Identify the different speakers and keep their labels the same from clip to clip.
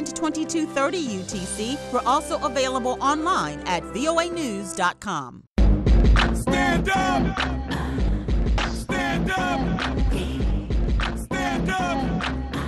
Speaker 1: and 2230 UTC. We're also available online at voanews.com.
Speaker 2: Stand up! Stand up! Stand up!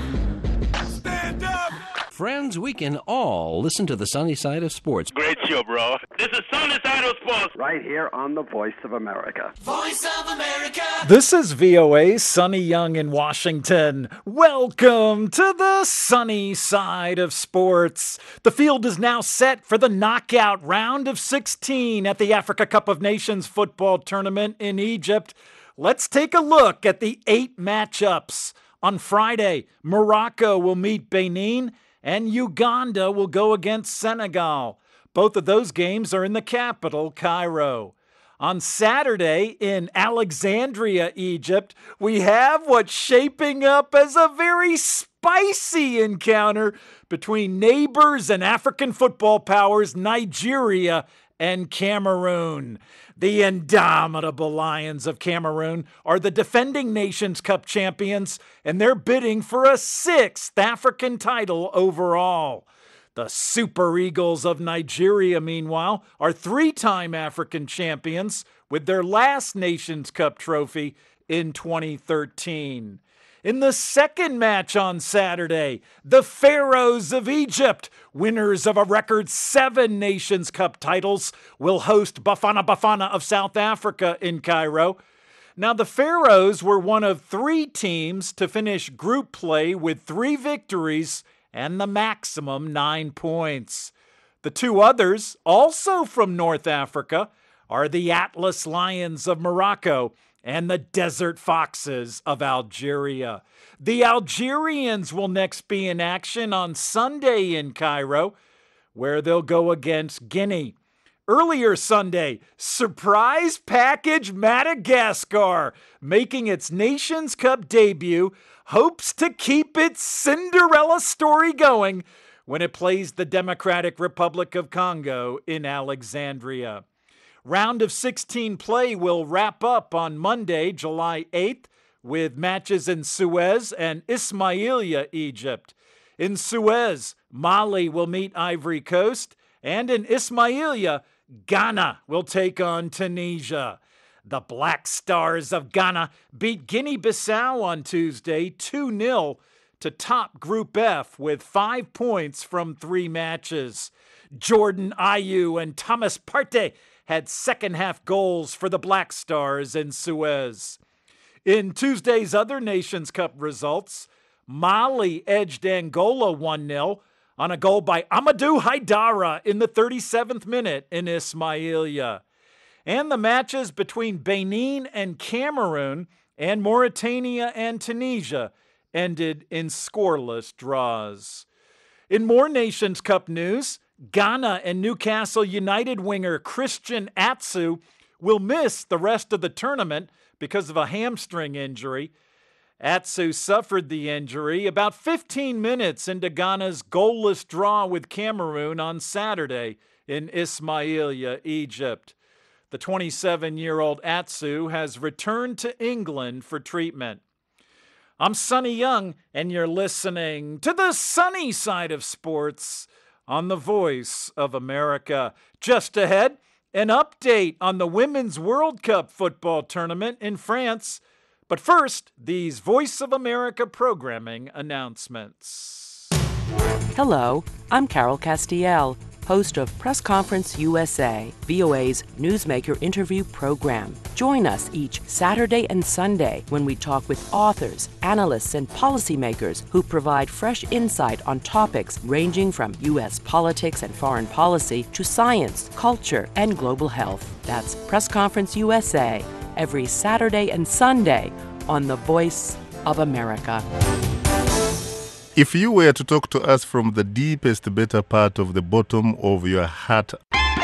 Speaker 2: Stand up!
Speaker 3: Friends, we can all listen to the sunny side of sports.
Speaker 4: Great show, bro. This is Sunny Side of Sports.
Speaker 5: Right here on the Voice of America.
Speaker 2: Voice of America!
Speaker 6: This is VOA, Sunny Young in Washington. Welcome to the sunny side of sports. The field is now set for the knockout round of 16 at the Africa Cup of Nations football tournament in Egypt. Let's take a look at the 8 matchups. On Friday, Morocco will meet Benin, and Uganda will go against Senegal. Both of those games are in the capital, Cairo. On Saturday, in Alexandria, Egypt, we have what's shaping up as a very spicy encounter between neighbors and African football powers Nigeria and Cameroon. The indomitable Lions of Cameroon are the defending Nations Cup champions, and they're bidding for a 6th African title overall. The Super Eagles of Nigeria, meanwhile, are 3-time African champions with their last Nations Cup trophy in 2013. In the second match on Saturday, the Pharaohs of Egypt, winners of a record 7 Nations Cup titles, will host Bafana Bafana of South Africa in Cairo. Now, the Pharaohs were one of 3 teams to finish group play with 3 victories and the maximum 9 points. The 2 others, also from North Africa, are the Atlas Lions of Morocco and the Desert Foxes of Algeria. The Algerians will next be in action on Sunday in Cairo, where they'll go against Guinea. Earlier Sunday, surprise package Madagascar, making its Nations Cup debut, hopes to keep its Cinderella story going when it plays the Democratic Republic of Congo in Alexandria. Round of 16 play will wrap up on Monday, July 8th, with matches in Suez and Ismailia, Egypt. In Suez, Mali will meet Ivory Coast, and in Ismailia, Ghana will take on Tunisia. The Black Stars of Ghana beat Guinea-Bissau on Tuesday 2-0 to top Group F with 5 points from 3 matches. Jordan Ayew and Thomas Partey had second-half goals for the Black Stars in Suez. In Tuesday's other Nations Cup results, Mali edged Angola 1-0 on a goal by Amadou Haidara in the 37th minute in Ismailia. And the matches between Benin and Cameroon and Mauritania and Tunisia ended in scoreless draws. In more Nations Cup news, Ghana and Newcastle United winger Christian Atsu will miss the rest of the tournament because of a hamstring injury. Atsu suffered the injury about 15 minutes into Ghana's goalless draw with Cameroon on Saturday in Ismailia, Egypt. The 27-year-old Atsu has returned to England for treatment. I'm Sunny Young, and you're listening to the sunny side of sports on the Voice of America. Just ahead, an update on the Women's World Cup football tournament in France. But first, these Voice of America programming announcements.
Speaker 7: Hello, I'm Carol Castiel, host of Press Conference USA, VOA's newsmaker interview program. Join us each Saturday and Sunday when we talk with authors, analysts, and policymakers who provide fresh insight on topics ranging from U.S. politics and foreign policy to science, culture, and global health. That's Press Conference USA, every Saturday and Sunday on the Voice of America.
Speaker 8: If you were to talk to us from the deepest, better part of the bottom of your heart.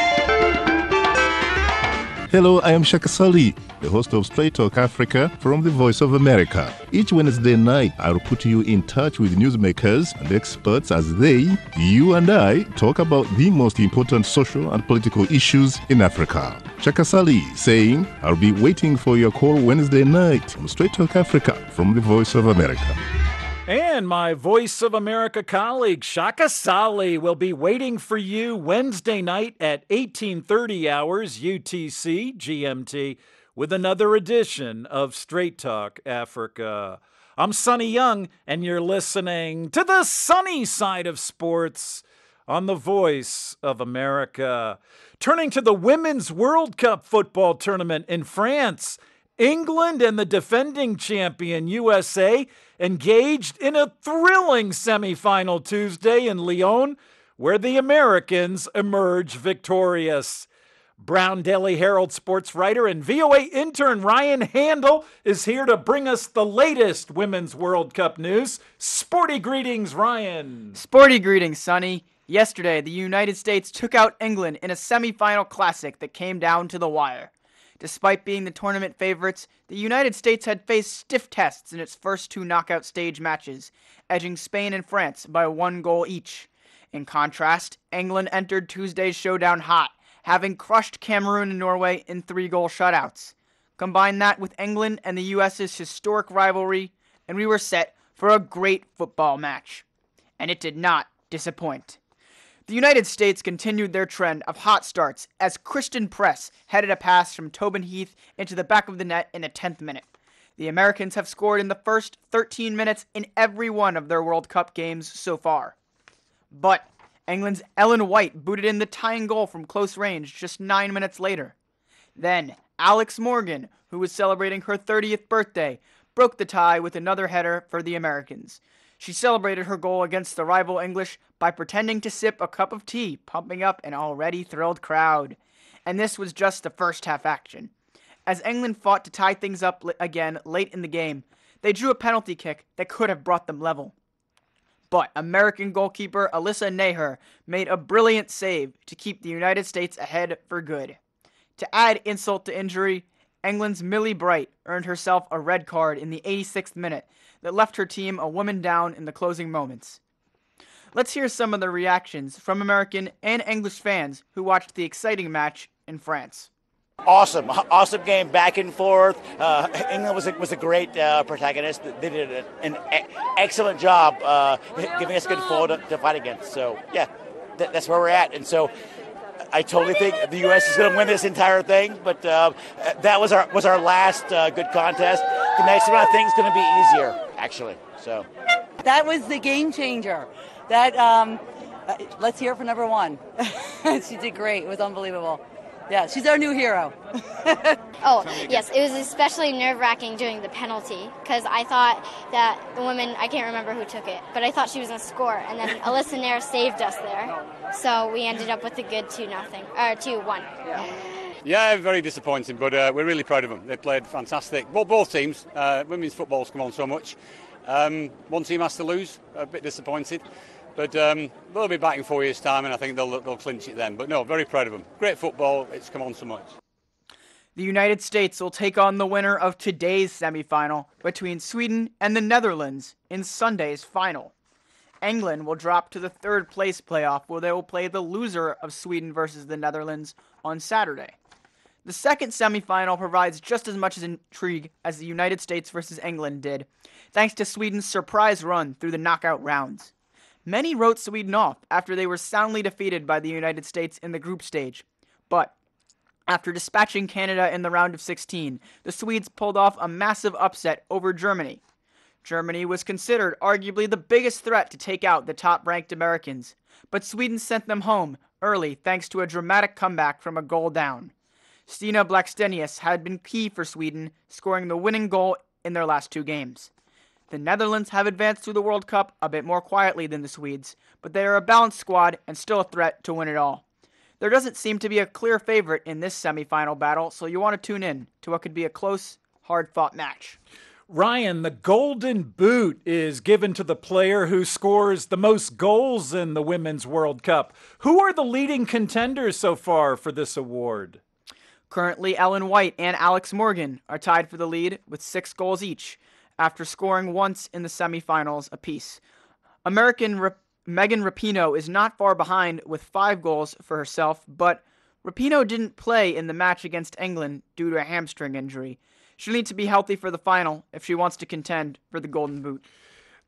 Speaker 8: Hello, I am Shaka Sali, the host of Straight Talk Africa from the Voice of America. Each Wednesday night, I'll put you in touch with newsmakers and experts as they, you and I, talk about the most important social and political issues in Africa. Shaka Sali saying, I'll be waiting for your call Wednesday night on Straight Talk Africa from the Voice of America.
Speaker 6: And and my Voice of America colleague Shaka Sali will be waiting for you Wednesday night at 18:30 hours UTC GMT with another edition of Straight Talk Africa. I'm Sonny Young, and you're listening to the sunny side of sports on the Voice of America. Turning to the Women's World Cup football tournament in France, England and the defending champion USA engaged in a thrilling semifinal Tuesday in Lyon, where the Americans emerged victorious. Brown Daily Herald sports writer and VOA intern Ryan Handel is here to bring us the latest Women's World Cup news. Sporty greetings, Ryan.
Speaker 9: Sporty greetings, Sonny. Yesterday, the United States took out England in a semifinal classic that came down to the wire. Despite being the tournament favorites, the United States had faced stiff tests in its first two knockout stage matches, edging Spain and France by 1 goal each. In contrast, England entered Tuesday's showdown hot, having crushed Cameroon and Norway in 3-goal shutouts. Combine that with England and the U.S.'s historic rivalry, and we were set for a great football match. And it did not disappoint. The United States continued their trend of hot starts as Christian Press headed a pass from Tobin Heath into the back of the net in the 10th minute. The Americans have scored in the first 13 minutes in every one of their World Cup games so far. But England's Ellen White booted in the tying goal from close range just 9 minutes later. Then Alex Morgan, who was celebrating her 30th birthday, broke the tie with another header for the Americans. She celebrated her goal against the rival English by pretending to sip a cup of tea, pumping up an already thrilled crowd. And this was just the first half action. As England fought to tie things up again late in the game, they drew a penalty kick that could have brought them level. But American goalkeeper Alyssa Naher made a brilliant save to keep the United States ahead for good. To add insult to injury, England's Millie Bright earned herself a red card in the 86th minute that left her team a woman down in the closing moments. Let's hear some of the reactions from American and English fans who watched the exciting match in France.
Speaker 10: Awesome game, back and forth. England was a great protagonist. They did an excellent job giving us a good foe to fight against. So yeah, that's where we're at. And so I totally think the U.S. is going to win this entire thing. But that was our last good contest. The next one I think is going to be easier, actually. So
Speaker 11: that was the game changer. That let's hear it for number one. She did great. It was unbelievable. Yeah, she's our new hero.
Speaker 12: Oh, yes, it was especially nerve-wracking doing the penalty because I thought that the woman, I can't remember who took it, but I thought she was going to score, and then Alyssa Nair saved us there. So we ended up with a good 2-1.
Speaker 13: Yeah, very disappointing, but we're really proud of them. They played fantastic. Both teams. Women's football's come on so much. One team has to lose, a bit disappointed. But they'll be back in 4 years' time, and I think they'll clinch it then. But no, very proud of them. Great football. It's come on so much.
Speaker 9: The United States will take on the winner of today's semifinal between Sweden and the Netherlands in Sunday's final. England will drop to the third-place playoff, where they will play the loser of Sweden versus the Netherlands on Saturday. The second semifinal provides just as much intrigue as the United States versus England did, thanks to Sweden's surprise run through the knockout rounds. Many wrote Sweden off after they were soundly defeated by the United States in the group stage. But after dispatching Canada in the round of 16, the Swedes pulled off a massive upset over Germany. Germany was considered arguably the biggest threat to take out the top-ranked Americans, but Sweden sent them home early thanks to a dramatic comeback from a goal down. Stina Blackstenius had been key for Sweden, scoring the winning goal in their last two games. The Netherlands have advanced through the World Cup a bit more quietly than the Swedes, but they are a balanced squad and still a threat to win it all. There doesn't seem to be a clear favorite in this semifinal battle, so you want to tune in to what could be a close, hard-fought match.
Speaker 6: Ryan, the Golden Boot is given to the player who scores the most goals in the Women's World Cup. Who are the leading contenders so far for this award?
Speaker 9: Currently, Ellen White and Alex Morgan are tied for the lead with 6 goals each, after scoring once in the semifinals apiece. American Megan Rapinoe is not far behind with 5 goals for herself, but Rapinoe didn't play in the match against England due to a hamstring injury. She'll need to be healthy for the final if she wants to contend for the Golden Boot.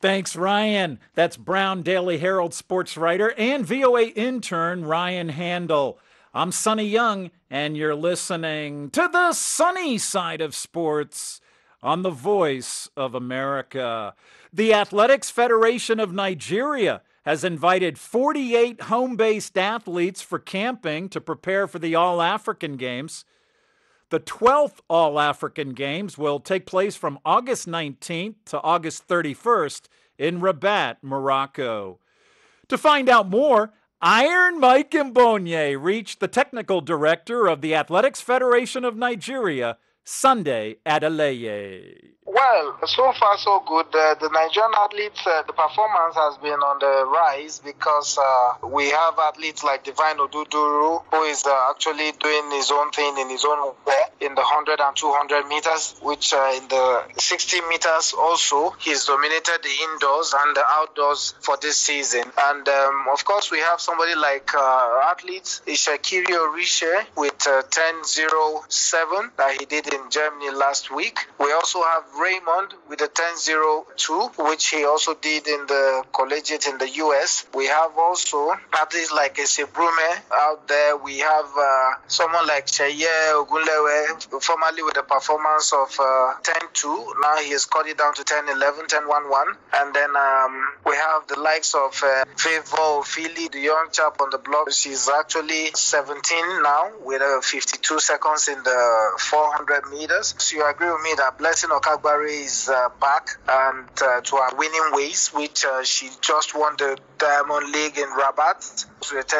Speaker 6: Thanks, Ryan. That's Brown Daily Herald sports writer and VOA intern Ryan Handel. I'm Sonny Young, and you're listening to the sunny side of sports on the Voice of America. The Athletics Federation of Nigeria has invited 48 home-based athletes for camping to prepare for the All-African Games. The 12th All-African Games will take place from August 19th to August 31st in Rabat, Morocco. To find out more, Iron Mike Mbonye reached the technical director of the Athletics Federation of Nigeria, Sunday Adeleye.
Speaker 14: Well, so far so good. The Nigerian athletes, the performance has been on the rise because we have athletes like Divine Oduduru, who is actually doing his own thing in his own way in the 100 and 200 meters, which in the 60 meters also, he's dominated the indoors and the outdoors for this season. And of course, we have somebody like athletes, Ishakiri Orishe with 10.07 that he did in Germany last week. We also have Raymond with a 10.02, which he also did in the collegiate in the US. We have also athletes like Esebrume out there. We have someone like Cheye Ogunlewe, formerly with a performance of 10.2. Now he has cut it down to 10.11, 10.11. And then we have the likes of Favor Philly, the young chap on the block. She's actually 17 now with 52 seconds in the 400 meters. So you agree with me that Blessing Okagbare is back and to her winning ways, which she just won the Diamond League in Rabat to a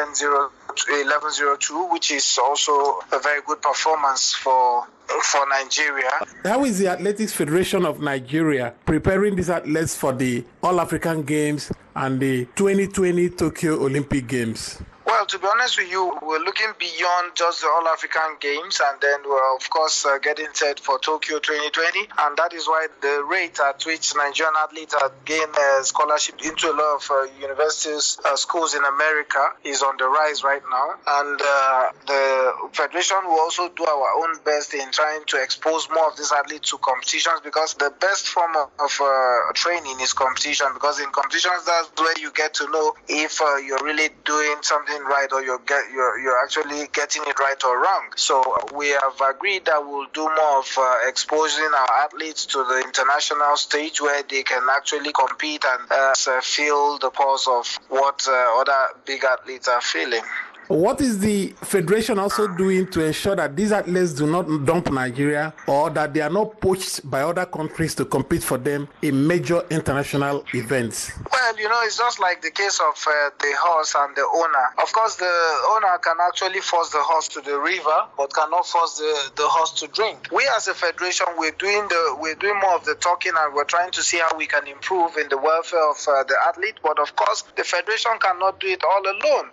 Speaker 14: 11.02, which is also a very good performance for Nigeria.
Speaker 15: How is the Athletics Federation of Nigeria preparing these athletes for the All-African Games and the 2020 Tokyo Olympic Games?
Speaker 14: Well, to be honest with you, we're looking beyond just the All-African Games, and then we're, of course, getting set for Tokyo 2020, and that is why the rate at which Nigerian athletes have gained scholarship into a lot of universities, schools in America is on the rise right now, and the Federation will also do our own best in trying to expose more of these athletes to competitions, because the best form of training is competition, because in competitions, that's where you get to know if you're really doing something right or you're actually getting it right or wrong. So we have agreed that we'll do more of exposing our athletes to the international stage where they can actually compete and feel the pulse of what other big athletes are feeling.
Speaker 15: What is the Federation also doing to ensure that these athletes do not dump Nigeria or that they are not poached by other countries to compete for them in major international events?
Speaker 14: Well, it's just like the case of the horse and the owner. Of course, the owner can actually force the horse to the river, but cannot force the horse to drink. We as a federation, we're doing more of the talking, and we're trying to see how we can improve in the welfare of the athlete. But of course, the federation cannot do it all alone.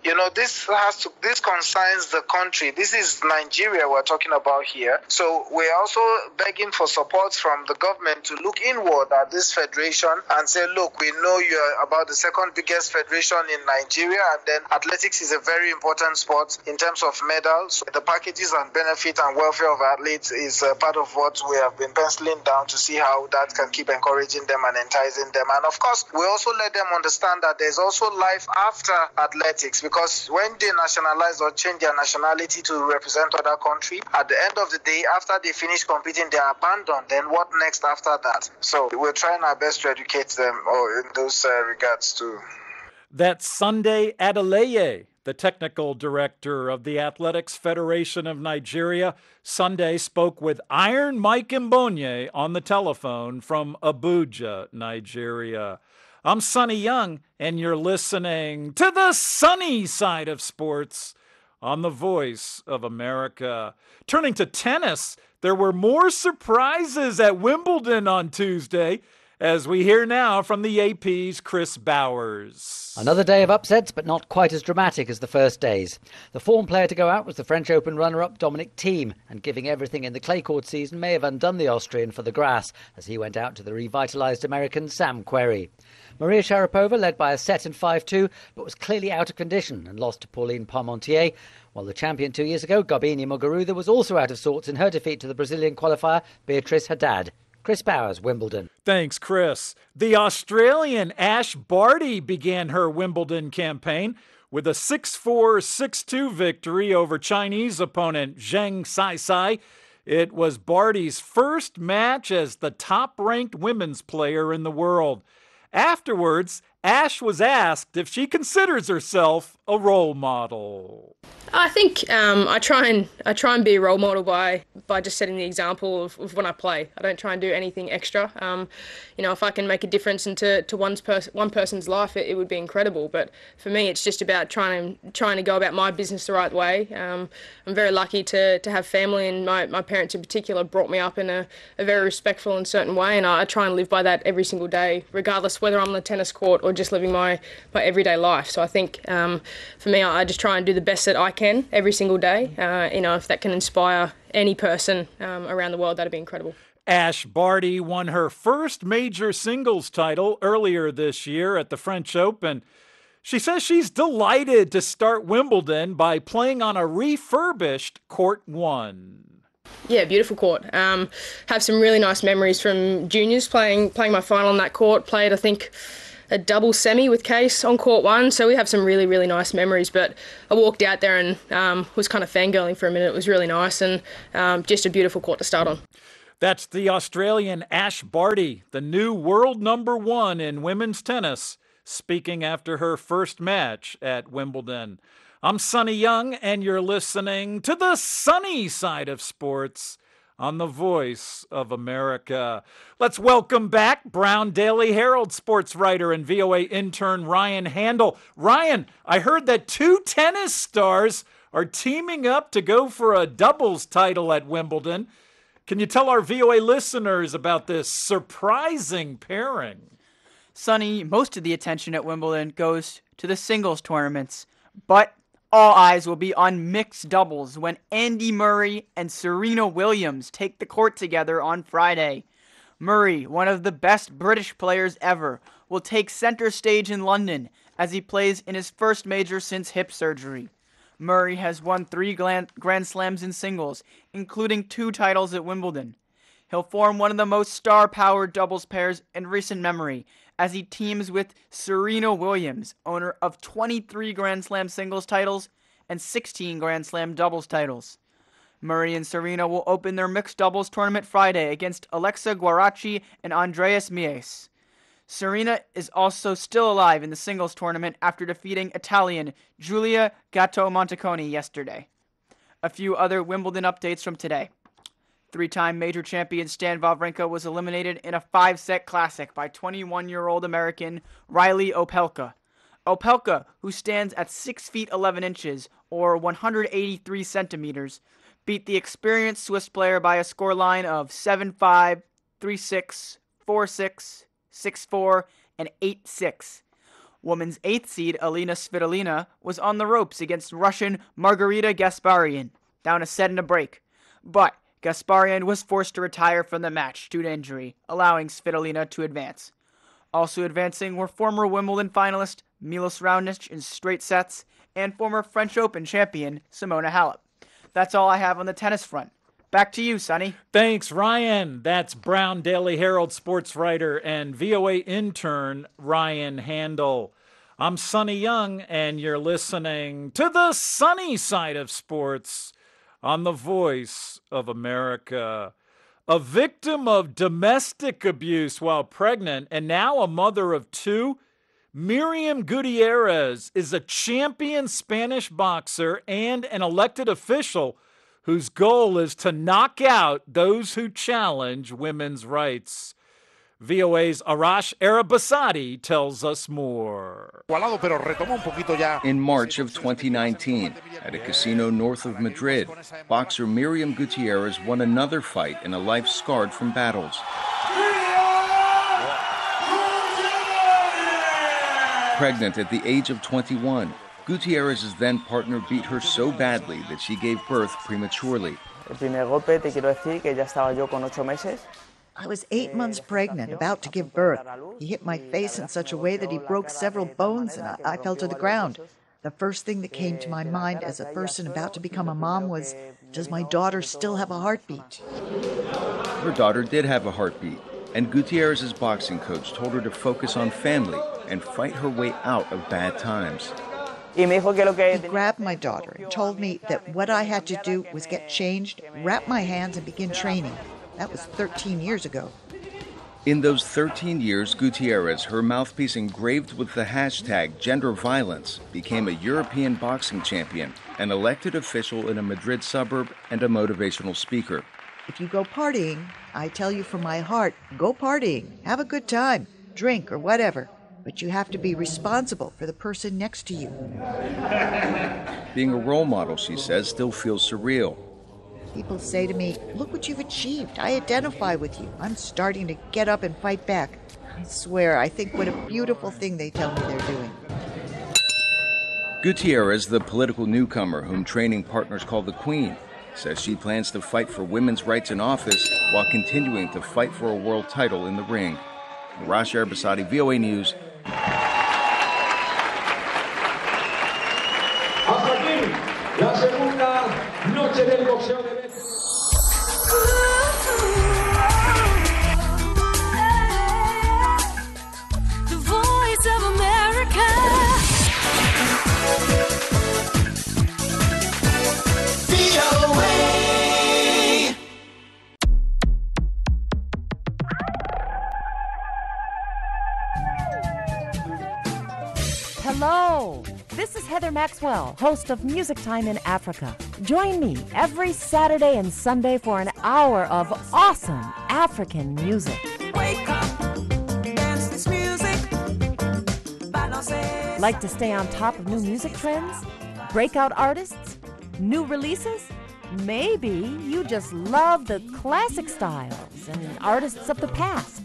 Speaker 14: This concerns the country. This is Nigeria we're talking about here. So we're also begging for support from the government to look inward at this federation and say, look, we know you're about the second biggest federation in Nigeria, and then athletics is a very important sport in terms of medals. The packages and benefit and welfare of athletes is part of what we have been penciling down to see how that can keep encouraging them and enticing them. And of course, we also let them understand that there's also life after athletics, because when they nationalize or change their nationality to represent other country, at the end of the day, after they finish competing, they are abandoned. Then what next after that? So we're trying our best to educate them in those regards too.
Speaker 6: That's Sunday Adeleye, the technical director of the Athletics Federation of Nigeria. Sunday spoke with Iron Mike Mbonye on the telephone from Abuja, Nigeria. I'm Sonny Young, and you're listening to the sunny side of sports on the Voice of America. Turning to tennis, there were more surprises at Wimbledon on Tuesday, as we hear now from the AP's Chris Bowers.
Speaker 16: Another day of upsets, but not quite as dramatic as the first days. The form player to go out was the French Open runner-up Dominic Thiem, and giving everything in the clay court season may have undone the Austrian for the grass, as he went out to the revitalised American Sam Querrey. Maria Sharapova led by a set in 5-2, but was clearly out of condition and lost to Pauline Parmentier, while the champion 2 years ago, Garbine Muguruza, was also out of sorts in her defeat to the Brazilian qualifier Beatriz Haddad. Chris Bowers, Wimbledon.
Speaker 6: Thanks, Chris. The Australian Ash Barty began her Wimbledon campaign with a 6-4, 6-2 victory over Chinese opponent Zheng Saisai. It was Barty's first match as the top-ranked women's player in the world. Afterwards, Ash was asked if she considers herself a role model.
Speaker 17: I think I try and be a role model by just setting the example of when I play. I don't try and do anything extra. If I can make a difference into one person's life, it would be incredible. But for me, it's just about trying to go about my business the right way. I'm very lucky to have family, and my parents in particular brought me up in a very respectful and certain way, and I try and live by that every single day, regardless whether I'm on the tennis court or just living my everyday life. So I think for me, I just try and do the best that I can every single day. If that can inspire any person around the world, that'd be incredible.
Speaker 6: Ash Barty won her first major singles title earlier this year at the French Open. She says she's delighted to start Wimbledon by playing on a refurbished Court 1.
Speaker 17: Yeah, beautiful court. Have some really nice memories from juniors playing my final on that court. Played, I think, a double semi with Case on Court 1, so we have some really, really nice memories. But I walked out there and was kind of fangirling for a minute. It was really nice, and just a beautiful court to start on.
Speaker 6: That's the Australian Ash Barty, the new world #1 in women's tennis, speaking after her first match at Wimbledon. I'm Sonny Young, and you're listening to the sunny side of sports on the Voice of America. Let's welcome back Brown Daily Herald sports writer and VOA intern Ryan Handel. Ryan, I heard that 2 tennis stars are teaming up to go for a doubles title at Wimbledon. Can you tell our VOA listeners about this surprising pairing?
Speaker 9: Sonny, most of the attention at Wimbledon goes to the singles tournaments, but all eyes will be on mixed doubles when Andy Murray and Serena Williams take the court together on Friday. Murray, one of the best British players ever, will take center stage in London as he plays in his first major since hip surgery. Murray has won 3 Grand Slams in singles, including 2 titles at Wimbledon. He'll form one of the most star-powered doubles pairs in recent memory as he teams with Serena Williams, owner of 23 Grand Slam singles titles and 16 Grand Slam doubles titles. Murray and Serena will open their mixed doubles tournament Friday against Alexa Guaracci and Andreas Mies. Serena is also still alive in the singles tournament after defeating Italian Giulia Gatto Monteconi yesterday. A few other Wimbledon updates from today. 3-time major champion Stan Wawrinka was eliminated in a 5-set classic by 21-year-old American Riley Opelka. Opelka, who stands at 6 feet 11 inches or 183 centimeters, beat the experienced Swiss player by a scoreline of 7-5, 3-6, 4-6, 6-4, and 8-6. Women's 8th seed Alina Svitolina was on the ropes against Russian Margarita Gasparian, down a set and a break. But Gasparian was forced to retire from the match due to injury, allowing Svitolina to advance. Also advancing were former Wimbledon finalist Milos Raonic in straight sets and former French Open champion Simona Halep. That's all I have on the tennis front. Back to you, Sonny.
Speaker 6: Thanks, Ryan. That's Brown Daily Herald sports writer and VOA intern Ryan Handel. I'm Sonny Young, and you're listening to the sunny side of sports on the Voice of America. A victim of domestic abuse while pregnant and now a mother of 2, Miriam Gutierrez is a champion Spanish boxer and an elected official whose goal is to knock out those who challenge women's rights. VOA's Arash Arabasadi tells us more.
Speaker 18: In March of 2019, at a casino north of Madrid, boxer Miriam Gutierrez won another fight in a life scarred from battles. Pregnant at the age of 21, Gutierrez's then partner beat her so badly that she gave birth prematurely.
Speaker 19: I was 8 months pregnant, about to give birth. He hit my face in such a way that he broke several bones and I fell to the ground. The first thing that came to my mind as a person about to become a mom was, does my daughter still have a heartbeat?
Speaker 18: Her daughter did have a heartbeat, and Gutierrez's boxing coach told her to focus on family and fight her way out of bad times.
Speaker 19: He grabbed my daughter and told me that what I had to do was get changed, wrap my hands, and begin training. That was 13 years ago.
Speaker 18: In those 13 years, Gutierrez, her mouthpiece engraved with the hashtag gender violence, became a European boxing champion, an elected official in a Madrid suburb, and a motivational speaker.
Speaker 19: If you go partying, I tell you from my heart, go partying, have a good time, drink or whatever. But you have to be responsible for the person next to you.
Speaker 18: Being a role model, she says, still feels surreal.
Speaker 19: People say to me, look what you've achieved. I identify with you. I'm starting to get up and fight back. I swear, I think what a beautiful thing they tell me they're doing.
Speaker 18: Gutierrez, the political newcomer whom training partners call the Queen, says she plans to fight for women's rights in office while continuing to fight for a world title in the ring. Arash Erbasadi, VOA News.
Speaker 2: Hasta aquí la segunda noche del boxeo de The Voice of America. VOA.
Speaker 20: Hello, this is Heather Maxwell, host of Music Time in Africa. Join me every Saturday and Sunday for an hour of awesome African music.
Speaker 2: Wake up, dance this music.
Speaker 20: Like to stay on top of new music trends? Breakout artists? New releases? Maybe you just love the classic styles and artists of the past.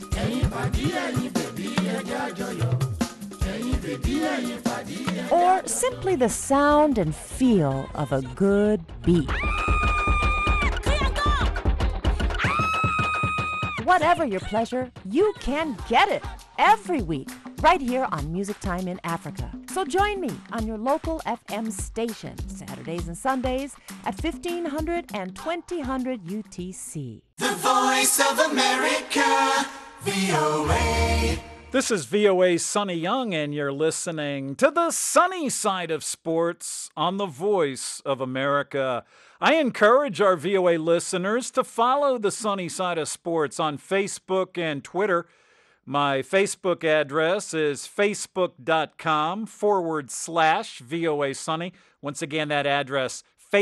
Speaker 20: Or simply the sound and feel of a good beat. Whatever your pleasure, you can get it every week right here on Music Time in Africa. So join me on your local FM station Saturdays and Sundays at 1500 and 2000 UTC.
Speaker 2: The Voice of America, VOA.
Speaker 6: This is VOA's Sonny Young, and you're listening to the sunny side of sports on the Voice of America. I encourage our VOA listeners to follow the sunny side of sports on Facebook and Twitter. My Facebook address is facebook.com/VOA Sunny. Once again, that address,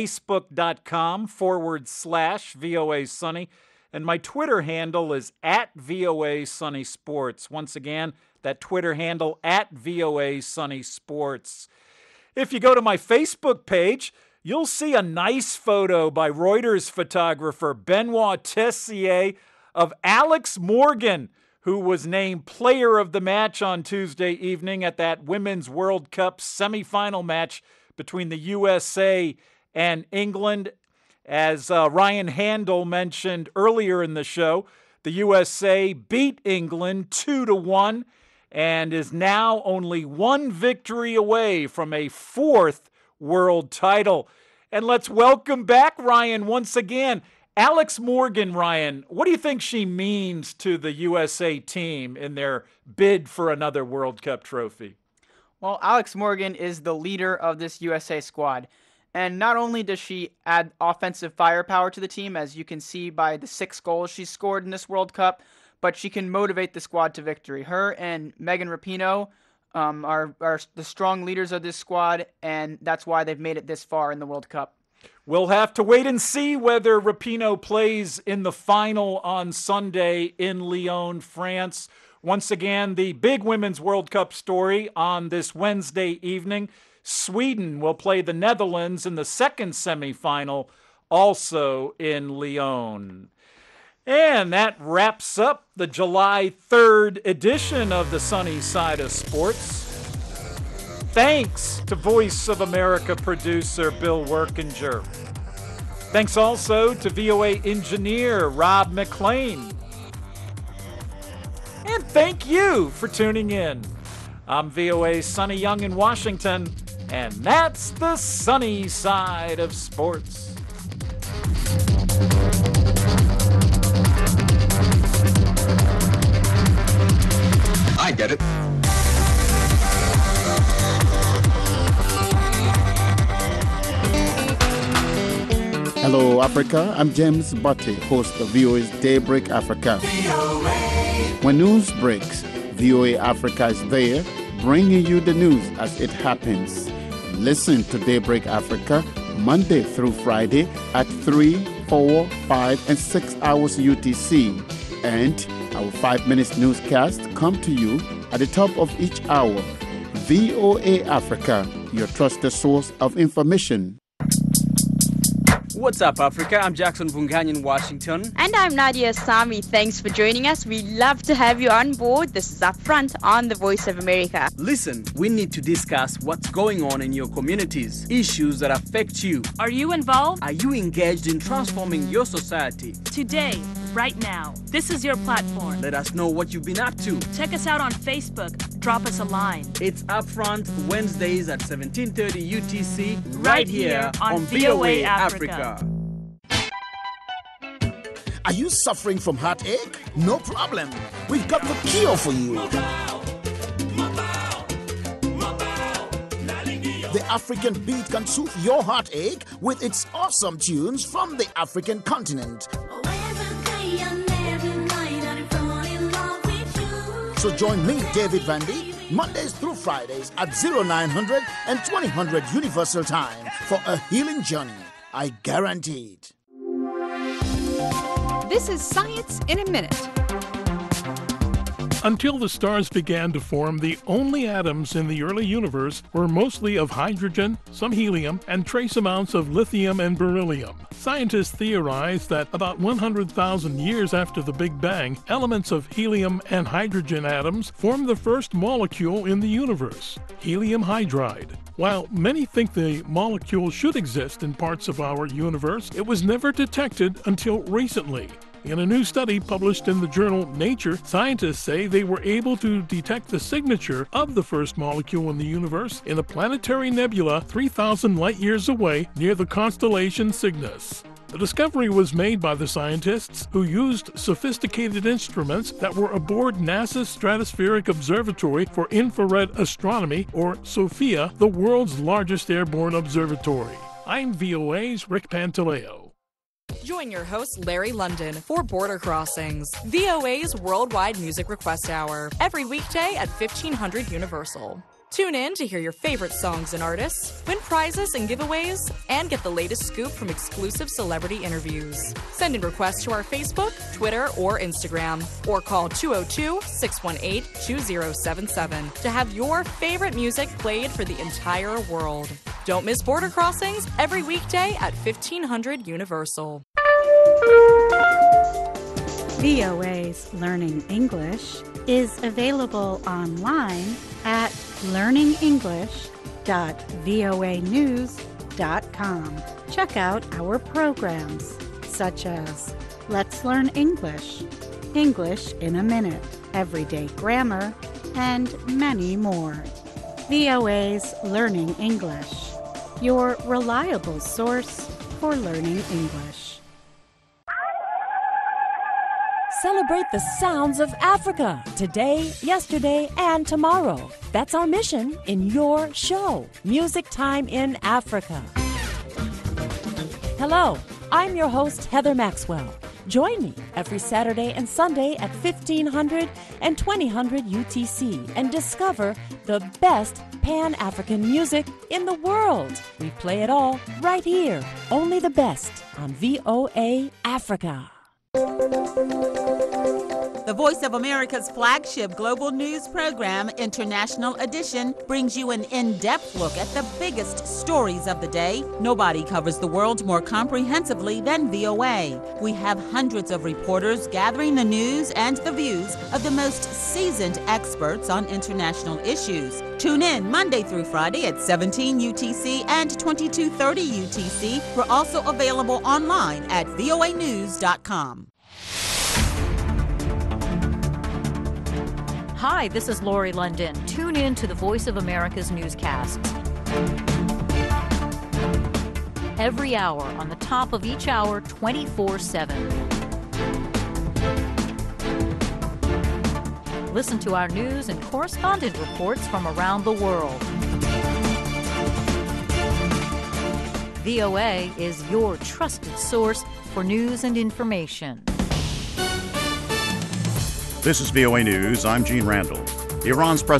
Speaker 6: facebook.com/VOA Sunny. And my Twitter handle is @VOA Sunny Sports. Once again, that Twitter handle @VOA Sunny Sports. If you go to my Facebook page, you'll see a nice photo by Reuters photographer Benoit Tessier of Alex Morgan, who was named player of the match on Tuesday evening at that Women's World Cup semifinal match between the USA and England. As Ryan Handel mentioned earlier in the show, the USA beat England 2-1 and is now only one victory away from a fourth world title. And let's welcome back Ryan once again. Alex Morgan, Ryan, what do you think she means to the USA team in their bid for another World Cup trophy?
Speaker 9: Well, Alex Morgan is the leader of this USA squad. And not only does she add offensive firepower to the team, as you can see by the 6 goals she scored in this World Cup, but she can motivate the squad to victory. Her and Megan Rapinoe are the strong leaders of this squad, and that's why they've made it this far in the World Cup.
Speaker 6: We'll have to wait and see whether Rapinoe plays in the final on Sunday in Lyon, France. Once again, the big Women's World Cup story on this Wednesday evening. Sweden will play the Netherlands in the second semifinal, also in Lyon. And that wraps up the July 3rd edition of the Sunny Side of Sports. Thanks to Voice of America producer Bill Workinger. Thanks also to VOA engineer Rob McLean. And thank you for tuning in. I'm VOA's Sonny Young in Washington, and that's the sunny side of sports.
Speaker 21: get it.
Speaker 22: Hello, Africa. I'm James Butte, host of VOA's Daybreak Africa. When news breaks, VOA Africa is there, bringing you the news as it happens. Listen to Daybreak Africa Monday through Friday at 3, 4, 5, and 6 hours UTC. And our 5-minute newscast come to you at the top of each hour. VOA Africa, your trusted source of information.
Speaker 23: What's up, Africa? I'm Jackson Vungany in Washington.
Speaker 24: And I'm Nadia Sami. Thanks for joining us. We love to have you on board. This is Upfront on the Voice of America.
Speaker 23: Listen, we need to discuss what's going on in your communities, issues that affect you.
Speaker 25: Are you involved?
Speaker 23: Are you engaged in transforming your society?
Speaker 25: Today, right now, this is your platform.
Speaker 23: Let us know what you've been up to.
Speaker 25: Check us out on Facebook. Drop us a line.
Speaker 23: It's Upfront Wednesdays at 17:30 UTC
Speaker 25: right here on VOA Africa.
Speaker 26: Are you suffering from heartache? No problem. We've got the cure for you. The African Beat can soothe your heartache with its awesome tunes from the African continent. So join me, David Vandy, Mondays through Fridays at 0900 and 2000 Universal Time for a healing journey. I guarantee it.
Speaker 27: This is Science in a Minute.
Speaker 28: Until the stars began to form, the only atoms in the early universe were mostly of hydrogen, some helium, and trace amounts of lithium and beryllium. Scientists theorize that about 100,000 years after the Big Bang, elements of helium and hydrogen atoms formed the first molecule in the universe, helium hydride. While many think the molecule should exist in parts of our universe, it was never detected until recently. In a new study published in the journal Nature, scientists say they were able to detect the signature of the first molecule in the universe in a planetary nebula 3,000 light-years away near the constellation Cygnus. The discovery was made by the scientists who used sophisticated instruments that were aboard NASA's Stratospheric Observatory for Infrared Astronomy, or SOFIA, the world's largest airborne observatory. I'm VOA's Rick Pantaleo.
Speaker 29: Join your host, Larry London, for Border Crossings, VOA's worldwide music request hour, every weekday at 1500 Universal. Tune in to hear your favorite songs and artists, win prizes and giveaways, and get the latest scoop from exclusive celebrity interviews. Send in requests to our Facebook, Twitter, or Instagram, or call 202-618-2077 to have your favorite music played for the entire world. Don't miss Border Crossings every weekday at 1500 Universal.
Speaker 30: VOA's Learning English is available online at learningenglish.voanews.com. Check out our programs such as Let's Learn English, English in a Minute, Everyday Grammar, and many more. VOA's Learning English, your reliable source for learning English.
Speaker 20: Celebrate the sounds of Africa today, yesterday, and tomorrow. That's our mission in your show, Music Time in Africa. Hello, I'm your host, Heather Maxwell. Join me every Saturday and Sunday at 1500 and 2000 UTC and discover the best Pan-African music in the world. We play it all right here, only the best on VOA Africa.
Speaker 1: The Voice of America's flagship global news program, International Edition, brings you an in-depth look at the biggest stories of the day. Nobody covers the world more comprehensively than VOA. We have hundreds of reporters gathering the news and the views of the most seasoned experts on international issues. Tune in Monday through Friday at 17 UTC and 2230 UTC. We're also available online at voanews.com.
Speaker 31: Hi, this is Lori London. Tune in to the Voice of America's newscasts. Every hour, on the top of each hour, 24/7. Listen to our news and correspondent reports from around the world. VOA is your trusted source for news and information.
Speaker 3: This is VOA News. I'm Gene Randall. Iran's president